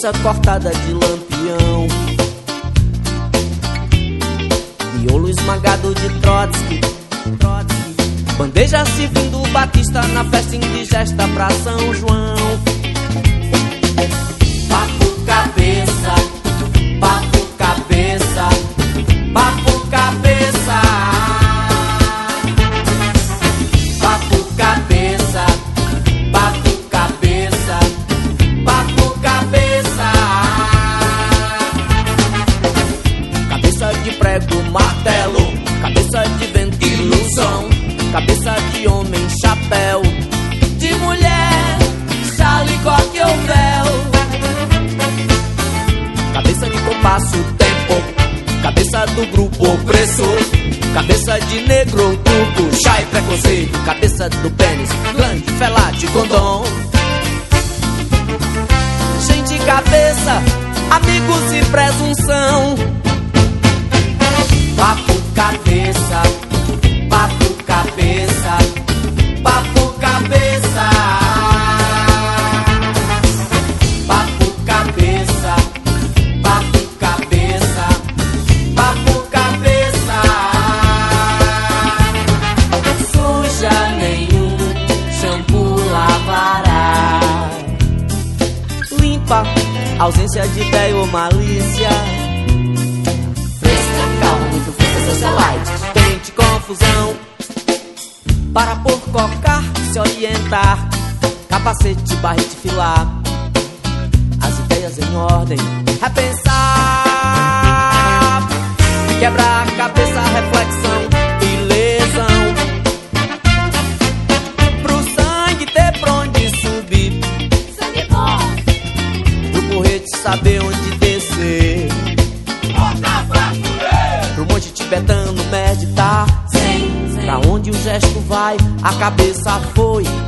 cabeça cortada de lampião, miolo esmagado de Trotsky, bandeja servindo Batista na festa indigesta pra São João. Papo cabeça, papo cabeça, papo cabeça, papo cabeça, papo cabeça, papo cabeça. Cabeça de prego, martelo, cabeça de vento, ilusão, cabeça de homem, chapéu, de mulher, chalecoque ou véu. Cabeça de compasso, tempo, cabeça do grupo opressor, cabeça de negro, turco, chá e preconceito, cabeça do pênis, glande, felate, condom. Gente, cabeça, amigos e presunção. Papo cabeça, papo cabeça, papo cabeça, papo cabeça, papo cabeça, papo cabeça. Suja nenhum shampoo lavará, limpa, ausência de ideia ou malícia. Calma, muito fresca, socialite, tente confusão, para por cocar, se orientar, capacete, barrete, filar, as ideias em ordem, repensar, quebrar a cabeça, reflexão e lesão, pro sangue ter pra onde subir, sangue bom, pro porrete saber onde descer, pro monte tibetano meditar, pra onde o gesto vai, a cabeça foi.